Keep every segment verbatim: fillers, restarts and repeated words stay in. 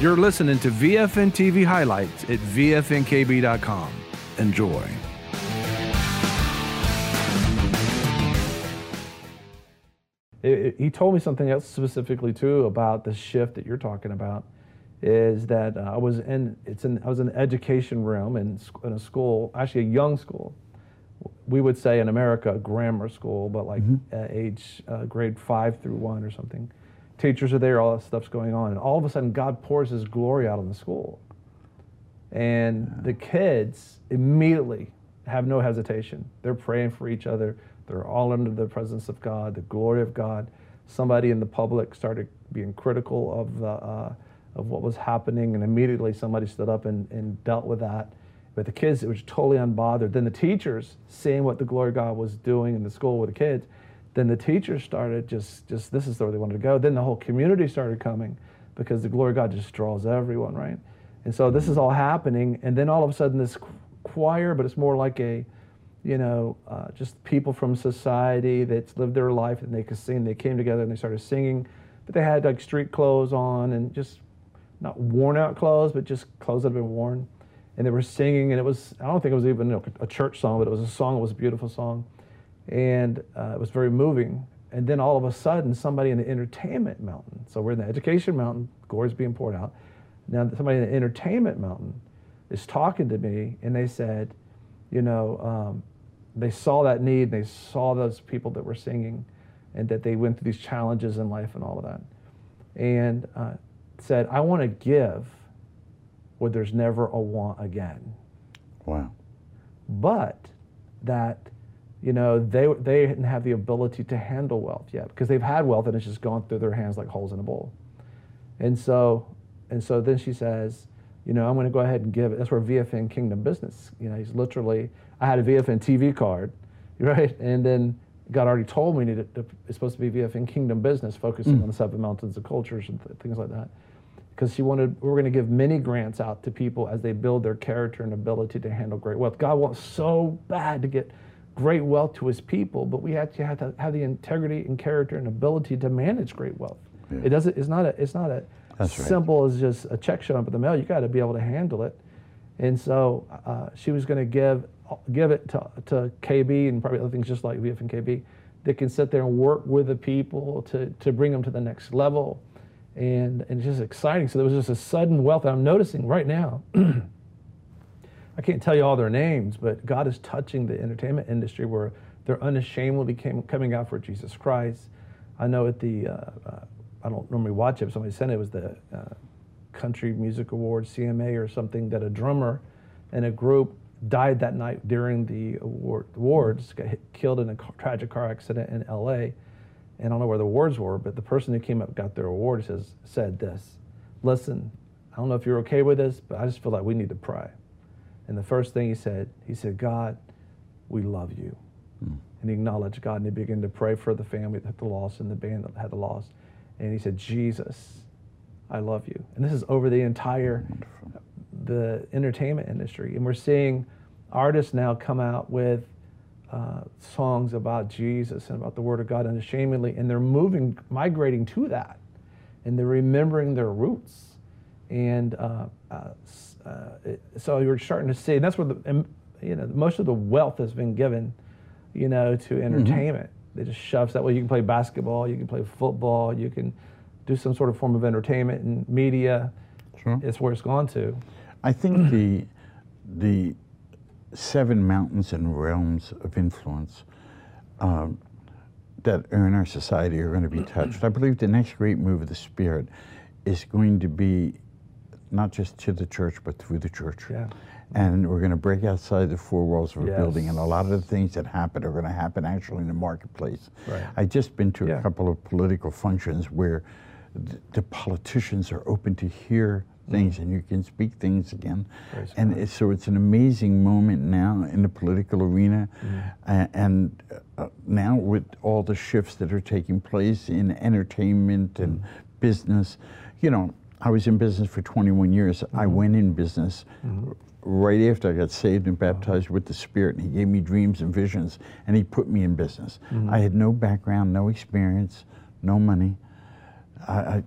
You're listening to V F N T V highlights at V F N K B dot com. Enjoy. It, it, he told me something else specifically too about the shift that you're talking about. Is that uh, I was in it's in I was in the education realm in, in a school, actually a young school. We would say in America a grammar school, but like mm-hmm. uh, age uh, grade five through one or something. Teachers are there, all that stuff's going on, and all of a sudden God pours His glory out on the school, and yeah. the kids immediately have no hesitation. They're praying for each other. They're all under the presence of God, the glory of God. Somebody in the public started being critical of the. Uh, of what was happening, and immediately somebody stood up and, and dealt with that. But the kids, it was totally unbothered. Then the teachers, seeing what the glory of God was doing in the school with the kids, then the teachers started just, just this is where they wanted to go. Then the whole community started coming because the glory of God just draws everyone, right? And so this is all happening, and then all of a sudden this choir, but it's more like a, you know, uh, just people from society that's lived their life and they could sing, they came together and they started singing, but they had like street clothes on and just not worn out clothes, but just clothes that had been worn. And they were singing, and it was, I don't think it was even you know, a church song, but it was a song, it was a beautiful song. And uh, it was very moving. And then all of a sudden, somebody in the entertainment mountain, so we're in the education mountain, glory's being poured out. Now somebody in the entertainment mountain is talking to me, and they said, you know, um, they saw that need, they saw those people that were singing, and that they went through these challenges in life and all of that. And uh, said, I want to give where there's never a want again. Wow. But that, you know, they they didn't have the ability to handle wealth yet because they've had wealth and it's just gone through their hands like holes in a bowl. And so, and so then she says, you know, I'm going to go ahead and give it. That's where V F N Kingdom Business, you know, he's literally, I had a V F N T V card, right? And then God already told me that it's supposed to be V F N Kingdom Business, focusing mm. on the seven mountains of cultures and th- things like that. Because she wanted, we were going to give many grants out to people as they build their character and ability to handle great wealth. God wants so bad to get great wealth to His people, but we actually have to have the integrity and character and ability to manage great wealth. Yeah. It doesn't. It's not a. It's not a That's simple right. as just a check showing up at the mail. You got to be able to handle it. And so uh, she was going to give give it to to K B and probably other things just like V F N K B that can sit there and work with the people to to bring them to the next level. And, and it's just exciting. So there was just a sudden wealth that I'm noticing right now. I can't tell you all their names, but God is touching the entertainment industry where they're unashamedly came, coming out for Jesus Christ. I know at the, uh, uh, I don't normally watch it, but somebody said it was the uh, Country Music Awards, C M A or something, that a drummer in a group died that night during the award, awards, got hit, killed in a car, tragic car accident in L A. And I don't know where the awards were, but the person who came up got their award says said this, listen, I don't know if you're okay with this, but I just feel like we need to pray. And the first thing he said, he said, God, we love you. Mm. And he acknowledged God, and he began to pray for the family that had the loss and the band that had the loss. And he said, Jesus, I love you. And this is over the entire, Wonderful. the entertainment industry. And we're seeing artists now come out with Uh, songs about Jesus and about the Word of God unashamedly, and they're moving, migrating to that, and they're remembering their roots. And uh, uh, uh, it, so you're starting to see, and that's where the, you know, most of the wealth has been given, you know, to entertainment. Mm-hmm. They just shove that way. You can play basketball, you can play football, you can do some sort of form of entertainment and media. Sure. It's where it's gone to. I think the the seven mountains and realms of influence um, that are in our society are going to be touched. I believe the next great move of the Spirit is going to be not just to the church, but through the church. Yeah. And we're going to break outside the four walls of a yes. building, and a lot of the things that happen are going to happen actually in the marketplace. Right. I've just been to yeah. a couple of political functions where the, the politicians are open to hear things, mm. and you can speak things again. Very and it's, so it's an amazing moment now in the political arena, mm. uh, and uh, now with all the shifts that are taking place in entertainment and mm. business. You know, I was in business for twenty-one years. Mm. I went in business mm. right after I got saved and baptized with the Spirit, and He gave me dreams and visions, and He put me in business. Mm. I had no background, no experience, no money. I, I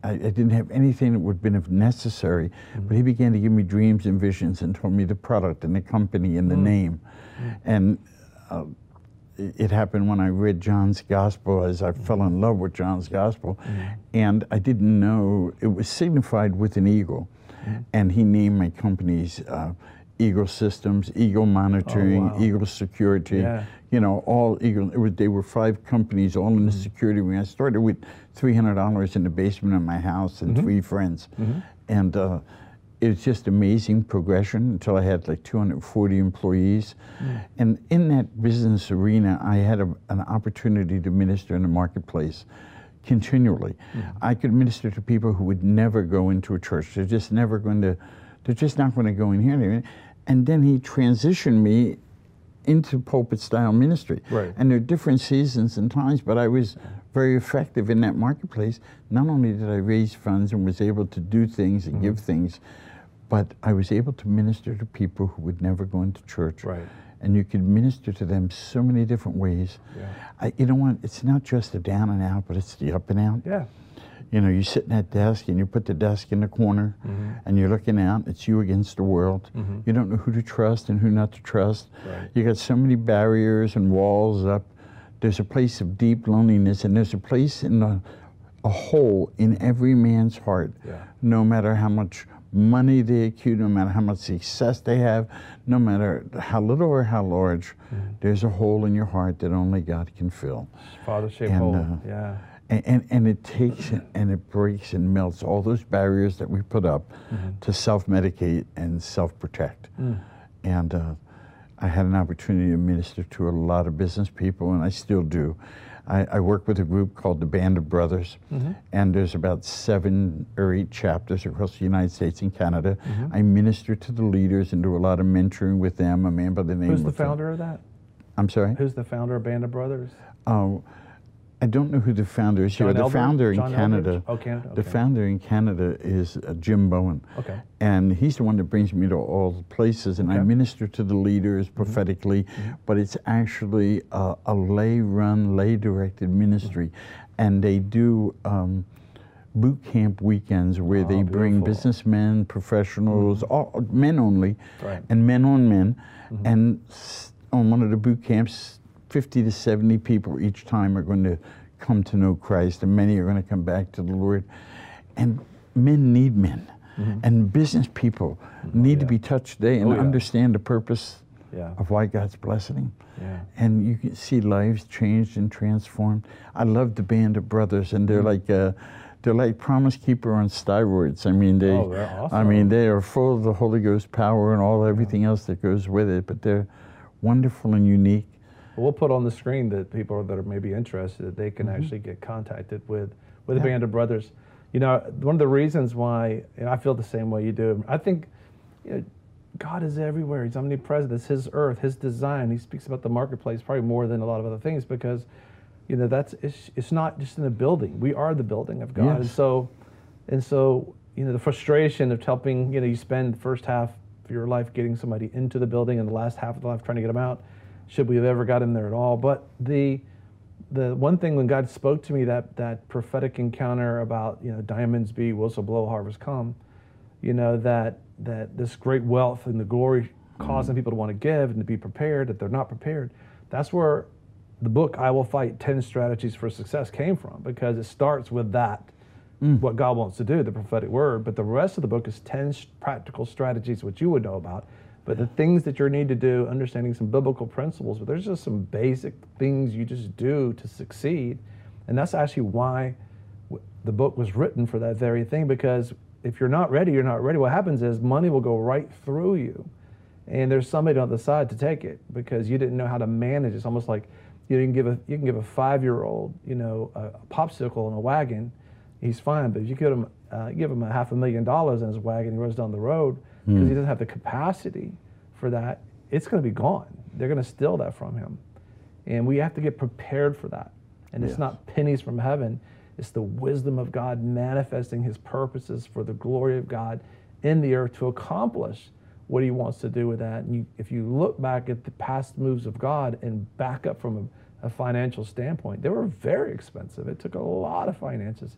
I, I didn't have anything that would have been necessary, mm-hmm. but he began to give me dreams and visions and told me the product and the company and the mm-hmm. name. Mm-hmm. And uh, it, it happened when I read John's Gospel, as I mm-hmm. fell in love with John's Gospel, mm-hmm. and I didn't know, it was signified with an eagle. Mm-hmm. And he named my companies uh, Eagle Systems, Eagle Monitoring, oh, wow. Eagle Security, yeah. you know, all Eagle, it was, they were five companies all in the mm-hmm. security wing. I started with three hundred dollars in the basement of my house and mm-hmm. three friends. Mm-hmm. And uh, it was just amazing progression until I had like two hundred forty employees. Mm-hmm. And in that business arena, I had a, an opportunity to minister in the marketplace continually. Mm-hmm. I could minister to people who would never go into a church. They're just never going to, they're just not going to go in here. And then he transitioned me into pulpit style ministry. Right. And there are different seasons and times, but I was very effective in that marketplace. Not only did I raise funds and was able to do things and mm-hmm. give things, but I was able to minister to people who would never go into church. Right. And you could minister to them so many different ways. Yeah. I, you know what, it's not just the down and out, but it's the up and out. Yeah. You know, you sit in that desk and you put the desk in the corner mm-hmm. and you're looking out, it's you against the world. Mm-hmm. You don't know who to trust and who not to trust. Right. You got so many barriers and walls up. There's a place of deep loneliness, and there's a place in the, a hole in every man's heart, yeah. no matter how much money they accrue, no matter how much success they have, no matter how little or how large, mm-hmm. there's a hole in your heart that only God can fill. Father-shaped hole, uh, yeah. And, and, and it takes and it breaks and melts all those barriers that we put up mm-hmm. to self-medicate and self-protect. Mm. And uh, I had an opportunity to minister to a lot of business people, and I still do. I, I work with a group called the Band of Brothers, mm-hmm. and there's about seven or eight chapters across the United States and Canada. Mm-hmm. I minister to the leaders and do a lot of mentoring with them. A man by the name Who's of... Who's the founder of that? I'm sorry? Who's the founder of Band of Brothers? Oh, I don't know who the founder is here. The Elbridge? founder in John Canada. Oh, Canada. Okay. The founder in Canada is uh, Jim Bowen. Okay. And he's the one that brings me to all the places, and okay. I minister to the leaders prophetically, mm-hmm. but it's actually a, a lay-run, lay-directed ministry. Mm-hmm. And they do um, boot camp weekends where oh, they beautiful. bring businessmen, professionals, mm-hmm. all, men only, right. and men on men. Mm-hmm. And on one of the boot camps, fifty to seventy people each time are going to come to know Christ, and many are going to come back to the Lord. And men need men, mm-hmm. and business people mm-hmm. need oh, yeah. to be touched today and oh, yeah. understand the purpose yeah. of why God's blessing. Yeah. And you can see lives changed and transformed. I love the Band of Brothers, and they're mm-hmm. like uh, they're like Promise Keeper on steroids. I mean, they, oh, they're awesome. I mean, they are full of the Holy Ghost power and all everything else that goes with it. But they're wonderful and unique. We'll put on the screen that people that are maybe interested, that they can mm-hmm. actually get contacted with with yeah. the Band of Brothers. You know, one of the reasons why, and I feel the same way you do, I think, you know, God is everywhere. He's omnipresent. It's His earth, His design. He speaks about the marketplace probably more than a lot of other things, because, you know, that's it's, it's not just in a building. We are the building of God. Yes. And so, and so, you know, the frustration of helping, you know, you spend the first half of your life getting somebody into the building and the last half of the life trying to get them out. Should we have ever got in there at all? But the the one thing when God spoke to me, that that prophetic encounter about, you know, diamonds be, whistles blow, harvest come, you know, that that this great wealth and the glory causing people to want to give and to be prepared, that they're not prepared. That's where the book I Will Fight ten Strategies for Success came from, because it starts with that, mm. what God wants to do, the prophetic word. But the rest of the book is ten practical strategies, which you would know about. But the things that you need to do, understanding some biblical principles, but there's just some basic things you just do to succeed. And that's actually why w- the book was written, for that very thing, because if you're not ready, you're not ready. What happens is money will go right through you, and there's somebody on the side to take it because you didn't know how to manage it. It's almost like you can give a you can give a five-year-old, you know, a, a popsicle in a wagon, he's fine. But if you give him uh, give him a half a million dollars in his wagon, he runs down the road, because mm. he doesn't have the capacity for that, it's going to be gone. They're going to steal that from him. And we have to get prepared for that. And yes. It's not pennies from heaven. It's the wisdom of God manifesting His purposes for the glory of God in the earth to accomplish what He wants to do with that. And you, if you look back at the past moves of God and back up from a, a financial standpoint, they were very expensive. It took a lot of finances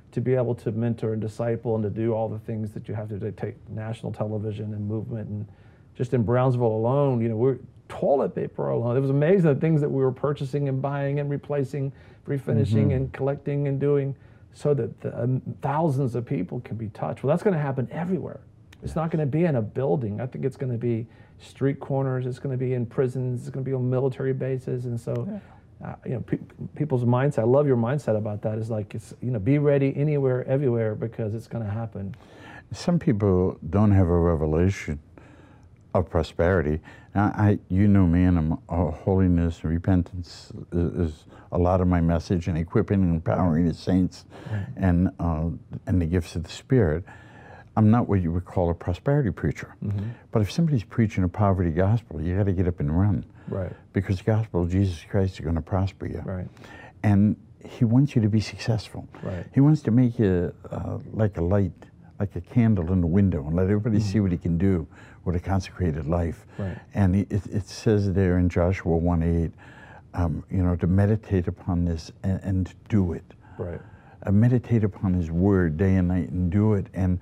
to be able to mentor and disciple and to do all the things that you have to do, take national television and movement. And just in Brownsville alone, you know, we're toilet paper alone. It was amazing the things that we were purchasing and buying and replacing, refinishing mm-hmm. and collecting and doing so that the, um, thousands of people can be touched. Well, that's going to happen everywhere. It's not going to be in a building. I think it's going to be street corners. It's going to be in prisons. It's going to be on military bases. And so, yeah. uh, you know, pe people's mindset, I love your mindset about that, is like, it's, you know, be ready anywhere, everywhere, because it's going to happen. Some people don't have a revelation of prosperity. Now, I, you know me, and I'm, uh, holiness and repentance is, is a lot of my message, and equipping and empowering the saints, right. and uh, and the gifts of the Spirit. I'm not what you would call a prosperity preacher, mm-hmm. but if somebody's preaching a poverty gospel, you got to get up and run, right? Because the gospel of Jesus Christ is going to prosper you, right? And He wants you to be successful, right? He wants to make you uh, like a light, like a candle in the window, and let everybody mm-hmm. see what He can do with a consecrated life. Right. And it, it says there in Joshua one eight, um, you know, to meditate upon this and, and do it. Right. Uh, meditate upon His word day and night and do it, and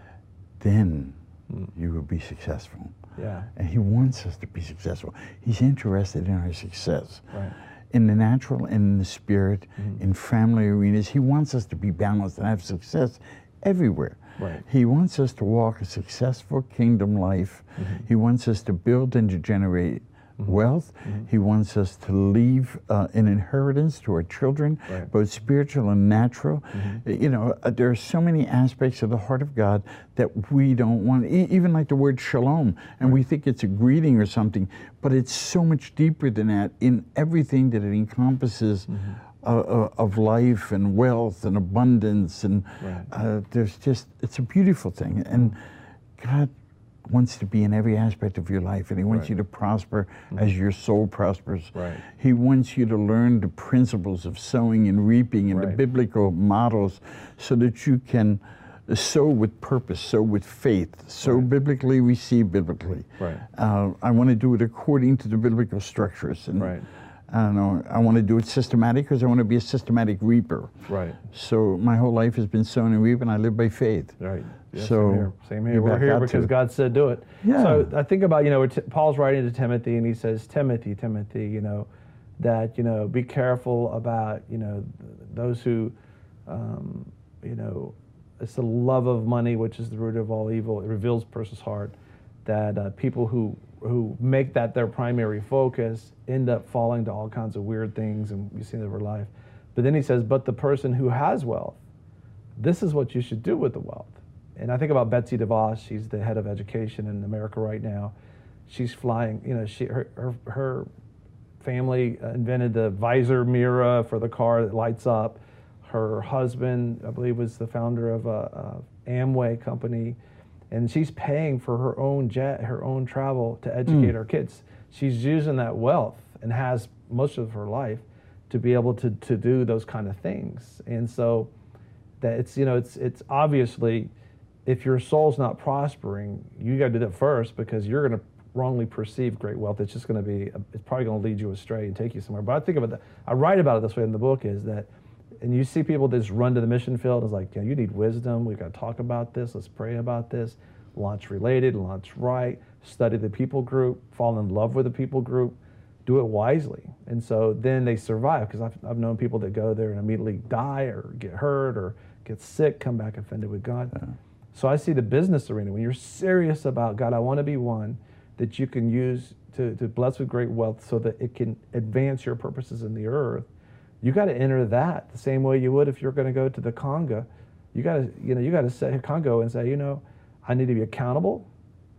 then mm. you will be successful. Yeah. And He wants us to be successful. He's interested in our success. Right. In the natural and in the spirit, mm-hmm. in family arenas. He wants us to be balanced and have success everywhere. Right. He wants us to walk a successful kingdom life. Mm-hmm. He wants us to build and to generate mm-hmm. wealth. Mm-hmm. He wants us to leave uh, an inheritance to our children, right. both spiritual and natural. Mm-hmm. You know, uh, there are so many aspects of the heart of God that we don't want, e even like the word shalom, and right. we think it's a greeting or something, but it's so much deeper than that in everything that it encompasses. Mm-hmm. Uh, of life and wealth and abundance, and right. uh, there's just, it's a beautiful thing, and God wants to be in every aspect of your life, and He wants right. you to prosper mm-hmm. as your soul prospers. Right. He wants you to learn the principles of sowing and reaping and right. the biblical models, so that you can sow with purpose, sow with faith, sow right. biblically, receive biblically. Right. Uh, I want to do it according to the biblical structures. And right. I don't know, I want to do it systematic because I want to be a systematic reaper. Right. So my whole life has been sown and reaping. I live by faith. Right. Yeah, so same here. Same here. We're here because God said do it. Yeah. So I think about, you know, Paul's writing to Timothy, and he says, Timothy, Timothy, you know, that, you know, be careful about, you know, those who, um, you know, it's the love of money, which is the root of all evil. It reveals a person's heart. That uh, people who who make that their primary focus end up falling to all kinds of weird things, and you see that over life. But then he says, but the person who has wealth, this is what you should do with the wealth. And I think about Betsy DeVos. She's the head of education in America right now. She's flying, you know, she her her, her family invented the visor mirror for the car that lights up. Her husband, I believe, was the founder of a, a Amway company. And she's paying for her own jet, her own travel to educate mm. her kids. She's using that wealth, and has most of her life, to be able to, to do those kind of things. And so that it's, you know, it's, it's obviously, if your soul's not prospering, you got to do that first, because you're going to wrongly perceive great wealth. It's just going to be, it's probably going to lead you astray and take you somewhere. But I think about that, I write about it this way in the book, is that, and you see people just run to the mission field. It's like, you know, you need wisdom. We've got to talk about this. Let's pray about this. Launch related, launch right, study the people group, fall in love with the people group, do it wisely. And so then they survive, because I've, I've known people that go there and immediately die or get hurt or get sick, come back offended with God. Yeah. So I see the business arena, when you're serious about, God, I want to be one that you can use to, to bless with great wealth so that it can advance your purposes in the earth. You got to enter that the same way you would if you're going to go to the Congo. You got to, you know, you got to say Congo and say, you know, I need to be accountable.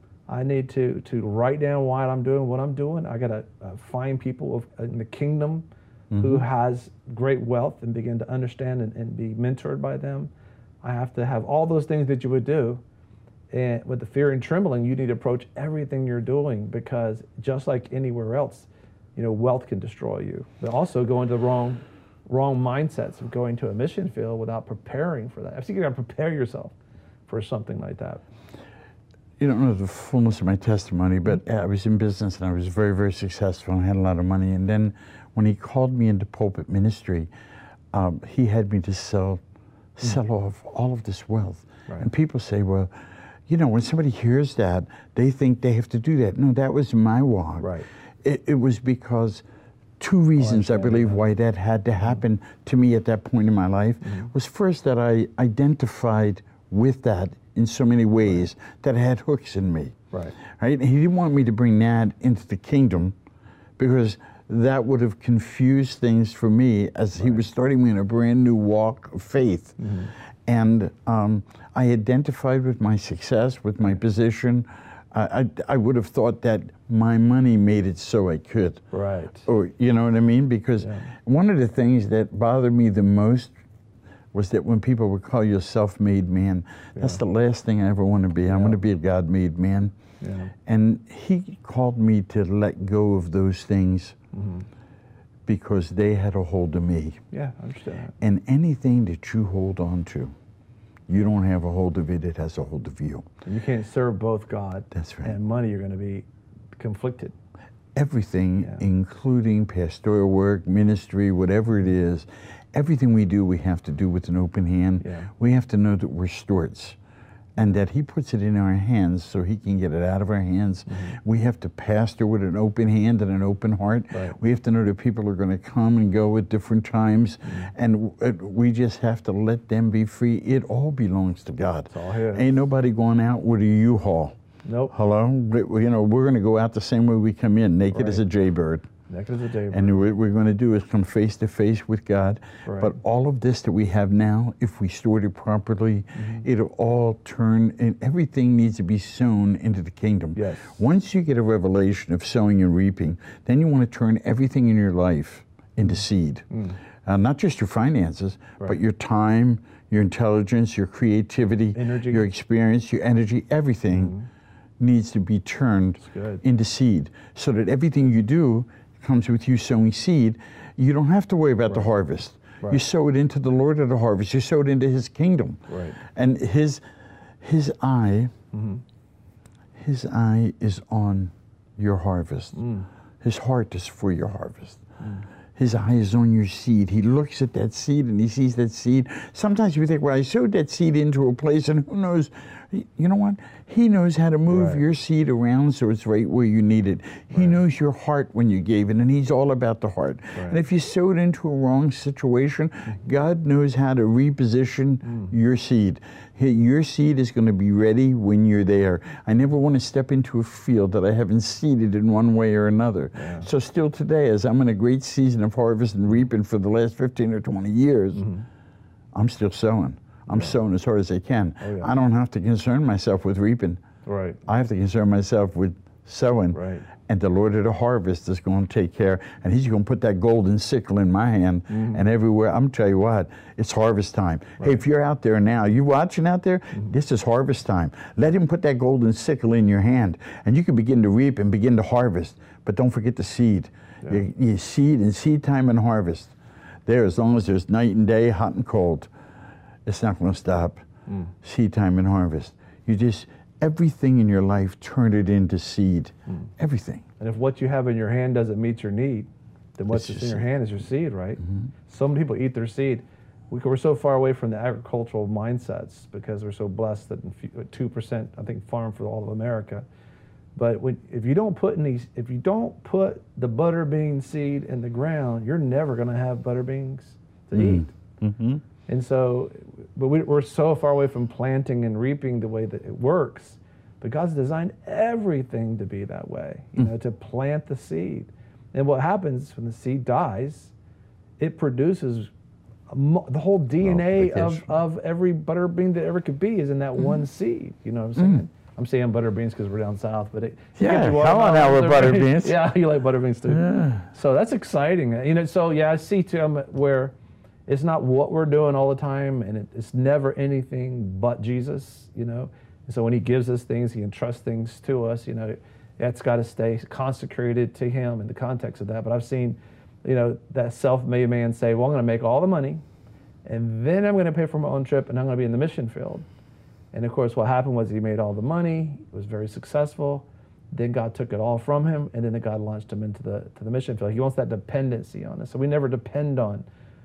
I need to to write down why I'm doing what I'm doing. I got to uh, find people of, in the kingdom mm-hmm. who has great wealth and begin to understand and, and be mentored by them. I have to have all those things that you would do. And with the fear and trembling, you need to approach everything you're doing, because just like anywhere else, you know, wealth can destroy you. But also go into the wrong, wrong mindsets of going to a mission field without preparing for that. I think you got to prepare yourself for something like that. You don't know the fullness of my testimony, but mm-hmm. I was in business and I was very, very successful and had a lot of money. And then when he called me into pulpit ministry, um, he had me to sell sell off all of this wealth. Right. And people say, well, you know, when somebody hears that, they think they have to do that. No, that was my walk. Right. It, it was because two reasons, I, I believe, that. why that had to happen to me at that point in my life mm-hmm. was first that I identified with that in so many ways right. that it had hooks in me. Right. Right. And he didn't want me to bring that into the kingdom because that would have confused things for me as right. he was starting me in a brand new walk of faith. Mm-hmm. And um, I identified with my success, with my position. I, I, I would have thought that my money made it so I could. Right. Or, you know what I mean? Because yeah. one of the things that bothered me the most was that when people would call you a self-made man, yeah. that's the last thing I ever want to be. Yeah. I want to be a God-made man. Yeah. And he called me to let go of those things mm-hmm. because they had a hold of me. Yeah, I understand that. And anything that you hold on to, you don't have a hold of it, it has a hold of you. And you can't serve both God That's right. and money. You're going to be conflicted. Everything, yeah. including pastoral work, ministry, whatever it is, everything we do, we have to do with an open hand. Yeah. We have to know that we're stewards and that he puts it in our hands so he can get it out of our hands. Mm-hmm. We have to pastor with an open hand and an open heart. Right. We have to know that people are going to come and go at different times, mm-hmm. and w- we just have to let them be free. It all belongs to God. It's all his. Ain't nobody going out with a U-Haul. Nope. Hello? You know, we're going to go out the same way we come in, naked right. as a jaybird. Naked as a jaybird. And what we're going to do is come face to face with God. Right. But all of this that we have now, if we stored it properly, mm-hmm. it'll all turn, and everything needs to be sown into the kingdom. Yes. Once you get a revelation of sowing and reaping, then you want to turn everything in your life into seed. Mm. Uh, not just your finances, right. but your time, your intelligence, your creativity, energy. Your experience, your energy, everything mm-hmm. needs to be turned into seed so that everything you do comes with you sowing seed. You don't have to worry about right. the harvest. Right. You sow it into the Lord of the harvest. You sow it into his kingdom. Right. And his his eye, mm-hmm. his eye is on your harvest. Mm. His heart is for your harvest. Mm. His eye is on your seed. He looks at that seed and he sees that seed. Sometimes we think, well, I sowed that seed into a place and who knows, you know what? He knows how to move right. your seed around so it's right where you need it. He right. knows your heart when you gave it, and he's all about the heart. Right. And if you sow it into a wrong situation, mm-hmm. God knows how to reposition mm. your seed. Your seed is going to be ready when you're there. I never want to step into a field that I haven't seeded in one way or another. Yeah. So still today, as I'm in a great season of harvest and reaping for the last fifteen or twenty years, mm-hmm. I'm still sowing. I'm yeah. sowing as hard as I can. Oh, yeah. I don't have to concern myself with reaping. Right. I have to concern myself with sowing. Right. And the Lord of the harvest is going to take care, and he's going to put that golden sickle in my hand, mm-hmm. and everywhere. I'm tell you what, it's harvest time. Right. Hey, if you're out there now, you watching out there, mm-hmm. this is harvest time. Let him put that golden sickle in your hand, and you can begin to reap and begin to harvest. But don't forget the seed. Yeah. You, you seed and seed time and harvest. There, as long as there's night and day, hot and cold, it's not going to stop. Mm. Seed time and harvest. You just, everything in your life, turn it into seed. Mm. Everything. And if what you have in your hand doesn't meet your need, then what's in your hand is your seed, right? Mm-hmm. So many people eat their seed. We, we're so far away from the agricultural mindsets because we're so blessed that two percent, I think, farm for all of America. But when, if you don't put in these, if you don't put the butter bean seed in the ground, you're never going to have butter beans to mm. eat. Mm-hmm. And so, but we, we're so far away from planting and reaping the way that it works. But God's designed everything to be that way, you mm. know, to plant the seed. And what happens when the seed dies, it produces a mo- the whole D N A of, of every butter bean that ever could be is in that mm. one seed. You know what I'm saying? Mm. I'm saying butter beans because we're down south, but it, yeah, come on now with butter beans. beans. Yeah, you like butter beans too. Yeah. So that's exciting. You know, so yeah, I see too um, where it's not what we're doing all the time, and it, it's never anything but Jesus, you know. And so when he gives us things, he entrusts things to us, you know, that's got to stay consecrated to him in the context of that. But I've seen, you know, that self-made man say, well, I'm going to make all the money, and then I'm going to pay for my own trip, and I'm going to be in the mission field. And of course, what happened was he made all the money, was very successful, then God took it all from him, and then God launched him into the to the mission field. He wants that dependency on us. So we never depend on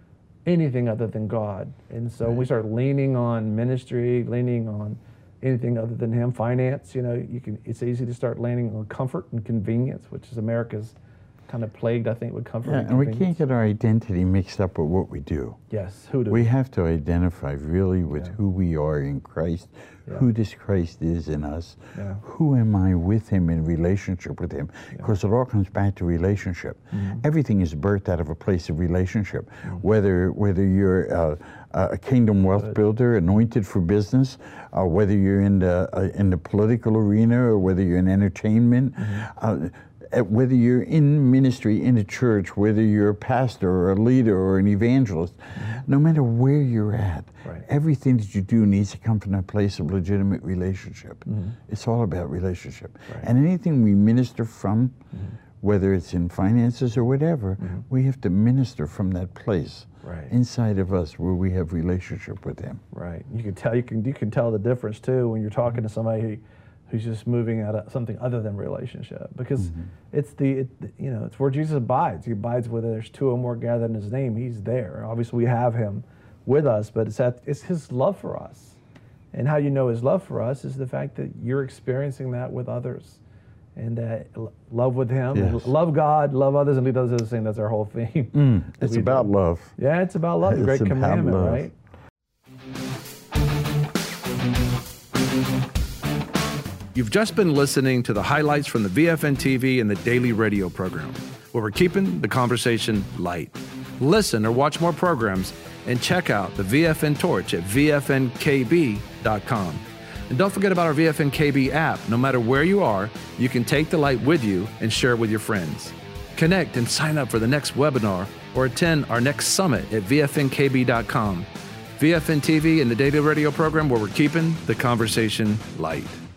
anything other than God. And so Right. we start leaning on ministry, leaning on anything other than Him, finance. You know, you can. It's easy to start leaning on comfort and convenience, which is America's kind of plagued, I think, with comfort Yeah, and and we convenience. can't get our identity mixed up with what we do. Yes, who do We have to identify really with Yeah. who we are in Christ, Yeah. who this Christ is in us, Yeah. who am I with Him in relationship with Him, because it all comes back to relationship. Mm-hmm. Everything is birthed out of a place of relationship, whether whether you're uh, a kingdom wealth Good. builder, anointed for business, uh, whether you're in the uh, in the political arena, or whether you're in entertainment. Mm-hmm. Uh, uh, whether you're in ministry, in the church, whether you're a pastor or a leader or an evangelist, no matter where you're at, Right. everything that you do needs to come from a place of legitimate relationship. It's all about relationship. Right. And anything we minister from, whether it's in finances or whatever, we have to minister from that place Right. inside of us where we have relationship with Him. Right. You can tell. You can. You can tell the difference too when you're talking to somebody who, who's just moving out of something other than relationship, because Mm-hmm. it's the it, you know it's where Jesus abides. He abides where there's two or more gathered in His name. He's there. Obviously, we have Him with us, but it's at it's His love for us, and how you know His love for us is the fact that you're experiencing that with others, and that l- love with Him, and Yes. love God, love others, and lead others to the same. That's our whole theme. Mm, that it's we about do. love. Yeah, it's about love. The It's great about commandment, love. right? You've just been listening to the highlights from the V F N T V and the daily radio program, where we're keeping the conversation light. Listen or watch more programs and check out the V F N Torch at V F N K B dot com. And don't forget about our V F N K B app. No matter where you are, you can take the light with you and share it with your friends. Connect and sign up for the next webinar or attend our next summit at V F N K B dot com. V F N T V and the daily radio program, where we're keeping the conversation light.